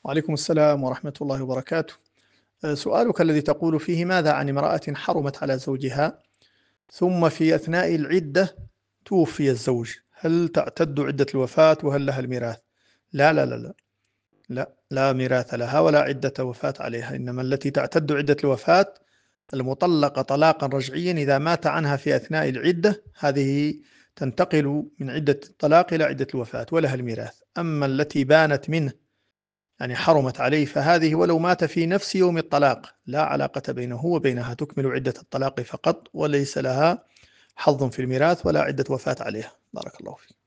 وعليكم السلام ورحمة الله وبركاته. سؤالك الذي تقول فيه: ماذا عن امرأة حرمت على زوجها ثم في أثناء العدة توفي الزوج، هل تعتد عدة الوفاة وهل لها الميراث؟ لا لا لا لا لا، لا ميراث لها ولا عدة وفاة عليها، إنما التي تعتد عدة الوفاة المطلقة طلاقا رجعيا إذا مات عنها في أثناء العدة، هذه تنتقل من عدة الطلاق إلى عدة الوفاة ولها الميراث. أما التي بانت منه يعني حرمت عليه، فهذه ولو مات في نفس يوم الطلاق لا علاقة بينه وبينها، تكمل عدة الطلاق فقط وليس لها حظ في الميراث ولا عدة وفاة عليها. بارك الله فيك.